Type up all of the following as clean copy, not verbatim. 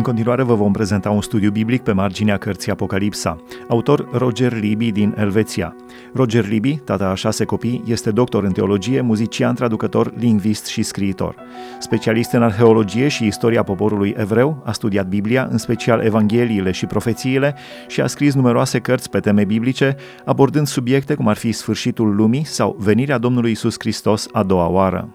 continuare vă vom prezenta un studiu biblic pe marginea cărții Apocalipsa. Autor Roger Libby din Elveția. Roger Libby, tata a 6 copii, este doctor în teologie, muzician, traducător, lingvist și scriitor. Specialist în arheologie și istoria poporului evreu, a studiat Biblia, în special Evangheliile și profețiile, și a scris numeroase cărți pe teme biblice, abordând subiecte cum ar fi sfârșitul lumii sau venirea Domnului Iisus Hristos a doua oară.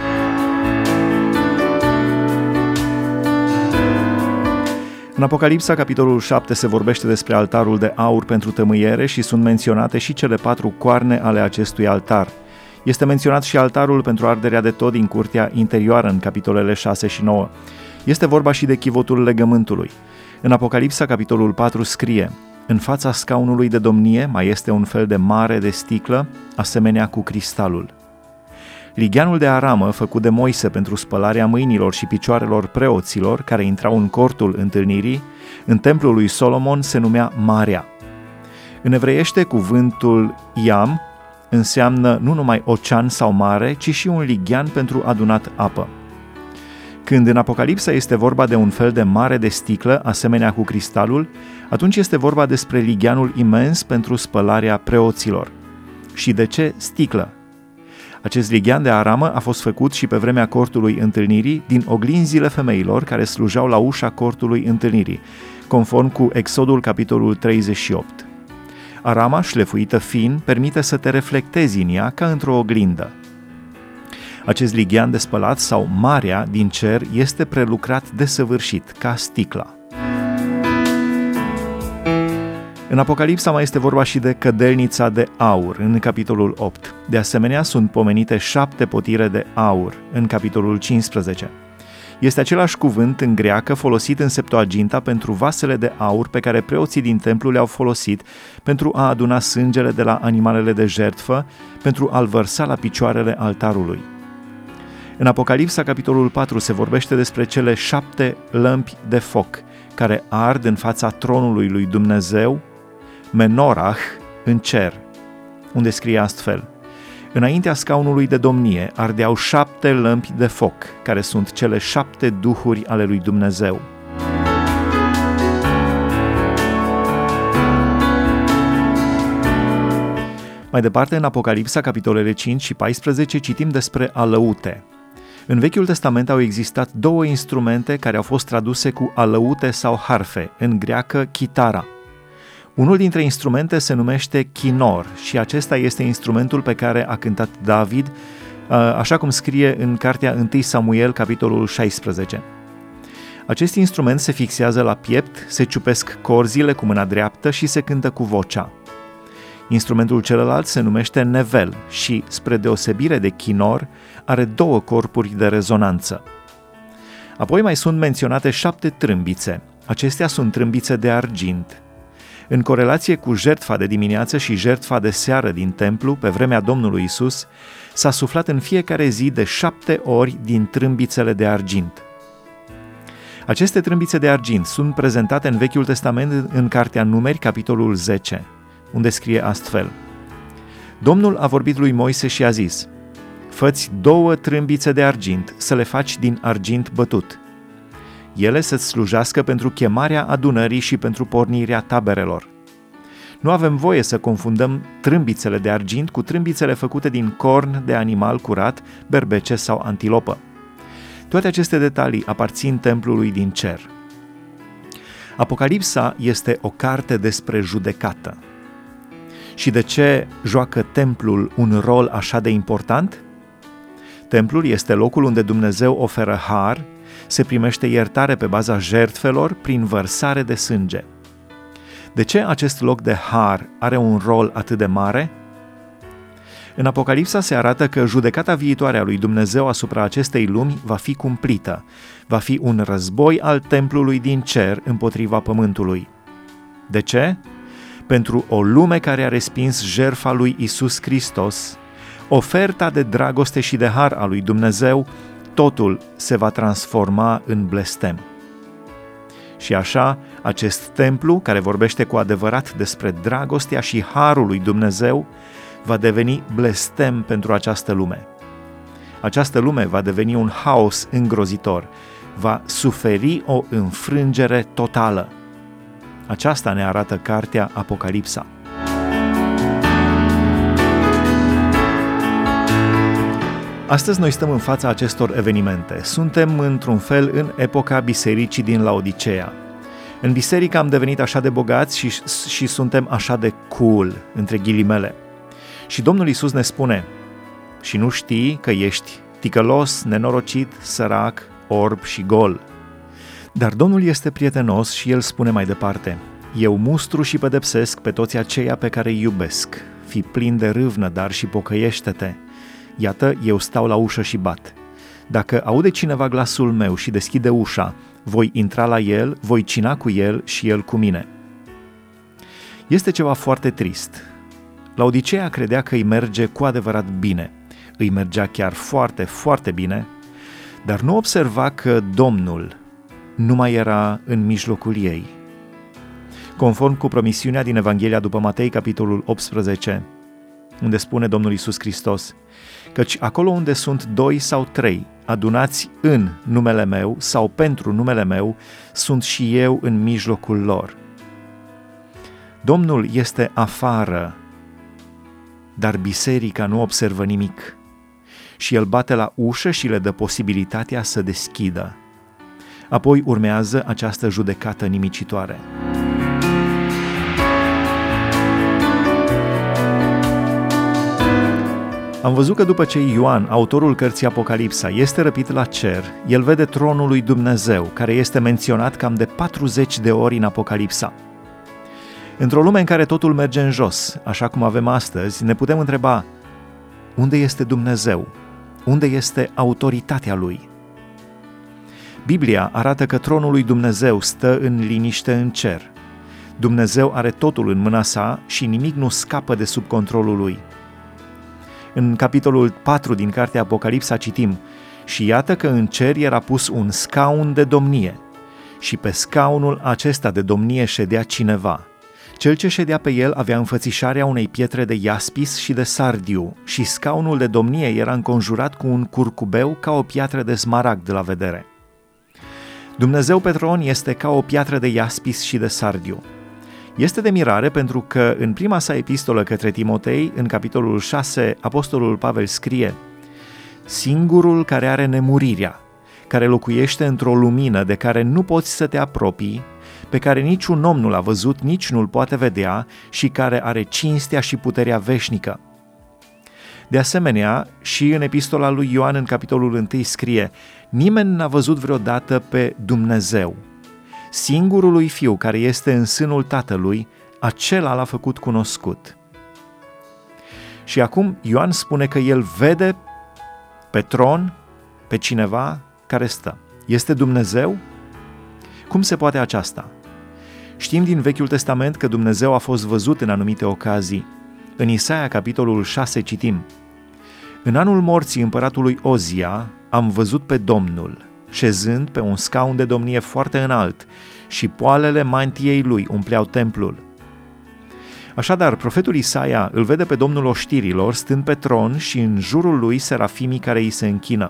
În Apocalipsa, capitolul 7, se vorbește despre altarul de aur pentru tămâiere și sunt menționate și cele 4 coarne ale acestui altar. Este menționat și altarul pentru arderea de tot din curtea interioară în capitolele 6 și 9. Este vorba și de chivotul legământului. În Apocalipsa, capitolul 4, scrie: în fața scaunului de domnie mai este un fel de mare de sticlă, asemenea cu cristalul. Ligheanul de aramă făcut de Moise pentru spălarea mâinilor și picioarelor preoților care intrau în cortul întâlnirii, în templul lui Solomon, se numea Marea. În evreiește, cuvântul Iam înseamnă nu numai ocean sau mare, ci și un lighean pentru adunat apă. Când în Apocalipsa este vorba de un fel de mare de sticlă, asemenea cu cristalul, atunci este vorba despre ligheanul imens pentru spălarea preoților. Și de ce sticlă? Acest lighean de aramă a fost făcut și pe vremea cortului întâlnirii din oglinzile femeilor care slujau la ușa cortului întâlnirii, conform cu Exodul capitolul 38. Arama, șlefuită fin, permite să te reflectezi în ea ca într-o oglindă. Acest lighean de spălat sau marea din cer este prelucrat desăvârșit, ca sticla. În Apocalipsa mai este vorba și de cădelnița de aur, în capitolul 8. De asemenea, sunt pomenite 7 potire de aur, în capitolul 15. Este același cuvânt în greacă folosit în Septuaginta pentru vasele de aur pe care preoții din templu le-au folosit pentru a aduna sângele de la animalele de jertfă, pentru a-l vărsa la picioarele altarului. În Apocalipsa, capitolul 4, se vorbește despre cele 7 lămpi de foc care ard în fața tronului lui Dumnezeu, Menorah, în cer, unde scrie astfel: înaintea scaunului de domnie ardeau 7 lămpi de foc, care sunt cele 7 duhuri ale lui Dumnezeu. Mai departe, în Apocalipsa, capitolele 5 și 14, citim despre alăute. În Vechiul Testament au existat 2 instrumente care au fost traduse cu alăute sau harfe, în greacă chitara. Unul dintre instrumente se numește chinor și acesta este instrumentul pe care a cântat David, așa cum scrie în cartea 1 Samuel, capitolul 16. Acest instrument se fixează la piept, se ciupesc corzile cu mâna dreaptă și se cântă cu vocea. Instrumentul celălalt se numește nevel și, spre deosebire de chinor, are 2 corpuri de rezonanță. Apoi mai sunt menționate 7 trâmbițe. Acestea sunt trâmbițe de argint. În corelație cu jertfa de dimineață și jertfa de seară din templu, pe vremea Domnului Isus, s-a suflat în fiecare zi de 7 ori din trâmbițele de argint. Aceste trâmbițe de argint sunt prezentate în Vechiul Testament în cartea Numeri, capitolul 10, unde scrie astfel: Domnul a vorbit lui Moise și a zis: fă-ți 2 trâmbițe de argint, să le faci din argint bătut. Ele să-ți slujească pentru chemarea adunării și pentru pornirea taberelor. Nu avem voie să confundăm trâmbițele de argint cu trâmbițele făcute din corn de animal curat, berbece sau antilopă. Toate aceste detalii aparțin templului din cer. Apocalipsa este o carte despre judecată. Și de ce joacă templul un rol așa de important? Templul este locul unde Dumnezeu oferă har, se primește iertare pe baza jertfelor prin vărsare de sânge. De ce acest loc de har are un rol atât de mare? În Apocalipsa se arată că judecata viitoare a lui Dumnezeu asupra acestei lumi va fi cumplită, va fi un război al templului din cer împotriva pământului. De ce? Pentru o lume care a respins jertfa lui Isus Hristos, oferta de dragoste și de har a lui Dumnezeu, totul se va transforma în blestem. Și așa, acest templu, care vorbește cu adevărat despre dragostea și harul lui Dumnezeu, va deveni blestem pentru această lume. Această lume va deveni un haos îngrozitor, va suferi o înfrângere totală. Aceasta ne arată cartea Apocalipsa. Astăzi noi stăm în fața acestor evenimente. Suntem într-un fel în epoca bisericii din Laodiceea. În biserică am devenit așa de bogați și suntem așa de cool, între ghilimele. Și Domnul Iisus ne spune: și nu știi că ești ticălos, nenorocit, sărac, orb și gol. Dar Domnul este prietenos și El spune mai departe: eu mustru și pedepsesc pe toți aceia pe care îi iubesc. Fii plin de râvnă, dar și pocăiește-te. Iată, eu stau la ușă și bat. Dacă aude cineva glasul meu și deschide ușa, voi intra la el, voi cina cu el și el cu mine. Este ceva foarte trist. Laodiceea credea că îi merge cu adevărat bine. Îi mergea chiar foarte, foarte bine, dar nu observa că Domnul nu mai era în mijlocul ei. Conform cu promisiunea din Evanghelia după Matei, capitolul 18, unde spune Domnul Iisus Hristos: căci acolo unde sunt 2 sau 3 adunați în numele meu sau pentru numele meu, sunt și eu în mijlocul lor. Domnul este afară, dar biserica nu observă nimic. Și el bate la ușă și le dă posibilitatea să deschidă. Apoi urmează această judecată nimicitoare. Am văzut că după ce Ioan, autorul cărții Apocalipsa, este răpit la cer, el vede tronul lui Dumnezeu, care este menționat cam de 40 de ori în Apocalipsa. Într-o lume în care totul merge în jos, așa cum avem astăzi, ne putem întreba: unde este Dumnezeu? Unde este autoritatea Lui? Biblia arată că tronul lui Dumnezeu stă în liniște în cer. Dumnezeu are totul în mâna sa și nimic nu scapă de sub controlul Lui. În capitolul 4 din cartea Apocalipsa citim: și iată că în cer era pus un scaun de domnie și pe scaunul acesta de domnie ședea cineva. Cel ce ședea pe el avea înfățișarea unei pietre de iaspis și de sardiu și scaunul de domnie era înconjurat cu un curcubeu ca o piatră de smaragd la vedere. Dumnezeu pe tron este ca o piatră de iaspis și de sardiu. Este de mirare pentru că în prima sa epistolă către Timotei, în capitolul 6, apostolul Pavel scrie: singurul care are nemurirea, care locuiește într-o lumină de care nu poți să te apropii, pe care niciun om nu l-a văzut, nici nu-l poate vedea și care are cinstea și puterea veșnică. De asemenea, și în epistola lui Ioan, în capitolul 1, scrie: nimeni n-a văzut vreodată pe Dumnezeu. Singurului Fiu care este în sânul Tatălui, acela l-a făcut cunoscut. Și acum Ioan spune că el vede pe tron pe cineva care stă. Este Dumnezeu? Cum se poate aceasta? Știm din Vechiul Testament că Dumnezeu a fost văzut în anumite ocazii. În Isaia, capitolul 6, citim: în anul morții împăratului Ozia am văzut pe Domnul, șezând pe un scaun de domnie foarte înalt, și poalele mantiei lui umpleau templul. Așadar, profetul Isaia îl vede pe Domnul oștirilor stând pe tron și în jurul lui serafimii care îi se închină.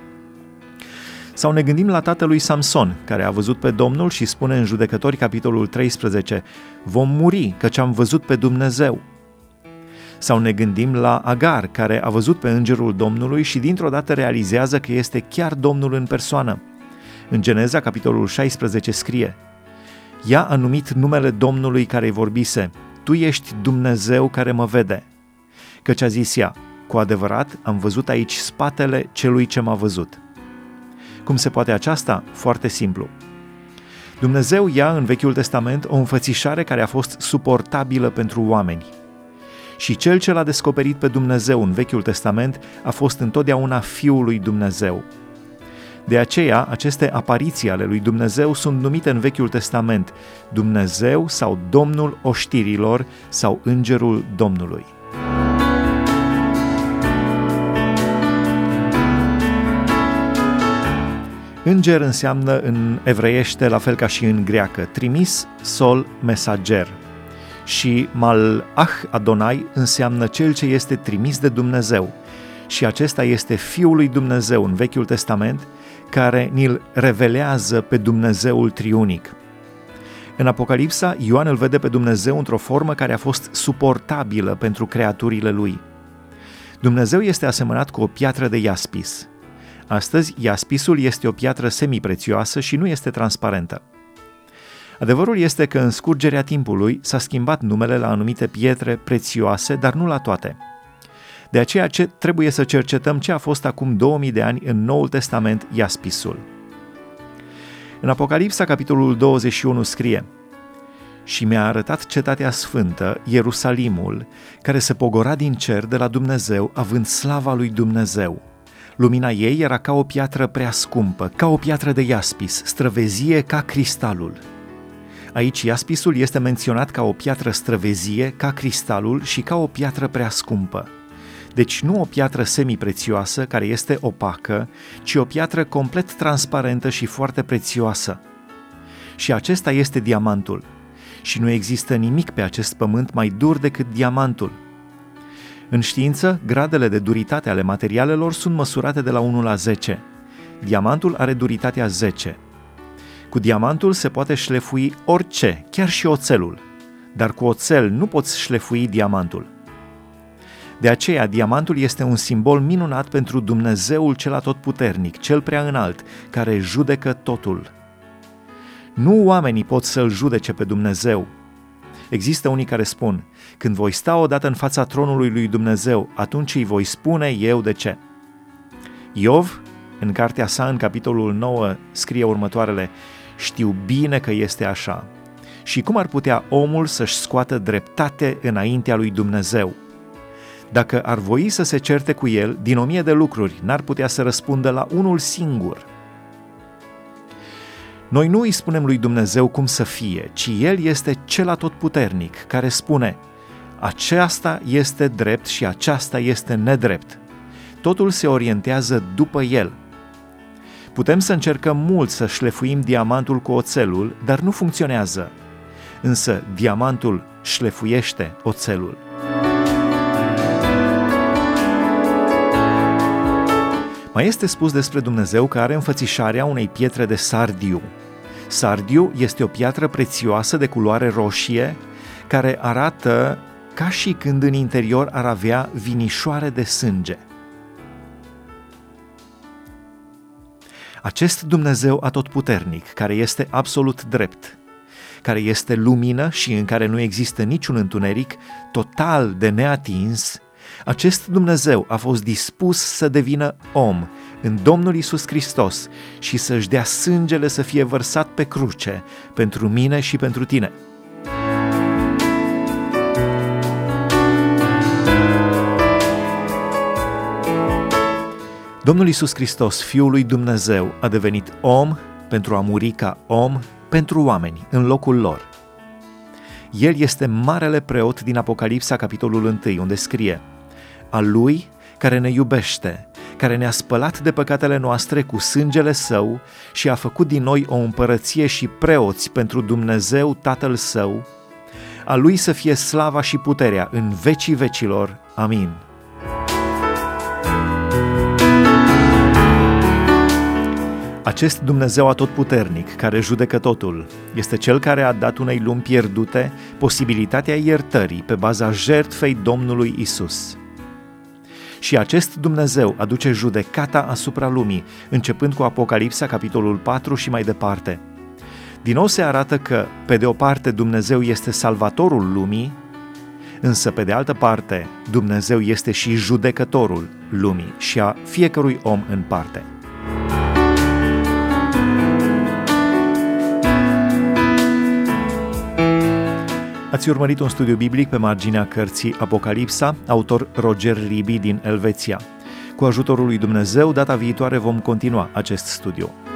Sau ne gândim la tatălui Samson, care a văzut pe Domnul și spune în Judecători, capitolul 13: vom muri, căci am văzut pe Dumnezeu. Sau ne gândim la Agar, care a văzut pe îngerul Domnului și dintr-o dată realizează că este chiar Domnul în persoană. În Geneza, capitolul 16, scrie: ea a numit numele Domnului care îi vorbise: tu ești Dumnezeu care mă vede. Căci a zis ea: cu adevărat am văzut aici spatele celui ce m-a văzut. Cum se poate aceasta? Foarte simplu. Dumnezeu ia în Vechiul Testament o înfățișare care a fost suportabilă pentru oameni. Și cel ce l-a descoperit pe Dumnezeu în Vechiul Testament a fost întotdeauna Fiul lui Dumnezeu. De aceea, aceste apariții ale lui Dumnezeu sunt numite în Vechiul Testament Dumnezeu sau Domnul oștirilor sau Îngerul Domnului. Înger înseamnă în evreiește, la fel ca și în greacă, trimis, sol, mesager. Și Malach Adonai înseamnă cel ce este trimis de Dumnezeu. Și acesta este Fiul lui Dumnezeu în Vechiul Testament, care ni-l revelează pe Dumnezeul triunic. În Apocalipsa, Ioan îl vede pe Dumnezeu într-o formă care a fost suportabilă pentru creaturile lui. Dumnezeu este asemănat cu o piatră de iaspis. Astăzi, iaspisul este o piatră semiprețioasă și nu este transparentă. Adevărul este că în scurgerea timpului s-a schimbat numele la anumite pietre prețioase, dar nu la toate. De aceea trebuie să cercetăm ce a fost acum 2000 de ani în Noul Testament iaspisul. În Apocalipsa, capitolul 21, scrie: Și mi-a arătat cetatea sfântă, Ierusalimul, care se pogora din cer de la Dumnezeu, având slava lui Dumnezeu. Lumina ei era ca o piatră prea scumpă, ca o piatră de iaspis, străvezie ca cristalul. Aici iaspisul este menționat ca o piatră străvezie, ca cristalul și ca o piatră prea scumpă. Deci nu o piatră semiprețioasă care este opacă, ci o piatră complet transparentă și foarte prețioasă. Și acesta este diamantul. Și nu există nimic pe acest pământ mai dur decât diamantul. În știință, gradele de duritate ale materialelor sunt măsurate de la 1 la 10. Diamantul are duritatea 10. Cu diamantul se poate șlefui orice, chiar și oțelul, dar cu oțel nu poți șlefui diamantul. De aceea, diamantul este un simbol minunat pentru Dumnezeul cel atotputernic, cel prea înalt, care judecă totul. Nu oamenii pot să-L judece pe Dumnezeu. Există unii care spun: când voi sta odată în fața tronului lui Dumnezeu, atunci îi voi spune eu de ce. Iov, în cartea sa, în capitolul 9, scrie următoarele: știu bine că este așa. Și cum ar putea omul să-și scoată dreptate înaintea lui Dumnezeu? Dacă ar voi să se certe cu el, din 1000 de lucruri n-ar putea să răspundă la unul singur. Noi nu îi spunem lui Dumnezeu cum să fie, ci El este cel atotputernic, care spune: aceasta este drept și aceasta este nedrept. Totul se orientează după El. Putem să încercăm mult să șlefuim diamantul cu oțelul, dar nu funcționează. Însă diamantul șlefuiește oțelul. Mai este spus despre Dumnezeu că are înfățișarea unei pietre de sardiu. Sardiu este o piatră prețioasă de culoare roșie, care arată ca și când în interior ar avea vinișoare de sânge. Acest Dumnezeu atotputernic, care este absolut drept, care este lumină și în care nu există niciun întuneric, total de neatins, acest Dumnezeu a fost dispus să devină om în Domnul Iisus Hristos și să-și dea sângele să fie vărsat pe cruce pentru mine și pentru tine. Domnul Iisus Hristos, Fiul lui Dumnezeu, a devenit om pentru a muri ca om pentru oameni, în locul lor. El este marele preot din Apocalipsa, capitolul 1, unde scrie: al Lui care ne iubește, care ne-a spălat de păcatele noastre cu sângele Său și a făcut din noi o împărăție și preoți pentru Dumnezeu Tatăl Său, a Lui să fie slava și puterea în vecii vecilor. Amin. Acest Dumnezeu atotputernic, care judecă totul, este Cel care a dat unei lumi pierdute posibilitatea iertării pe baza jertfei Domnului Isus. Și acest Dumnezeu aduce judecata asupra lumii, începând cu Apocalipsa, capitolul 4 și mai departe. Din nou se arată că, pe de o parte, Dumnezeu este salvatorul lumii, însă, pe de altă parte, Dumnezeu este și judecătorul lumii și a fiecărui om în parte. Ați urmărit un studiu biblic pe marginea cărții Apocalipsa, autor Roger Ribi din Elveția. Cu ajutorul lui Dumnezeu, data viitoare vom continua acest studiu.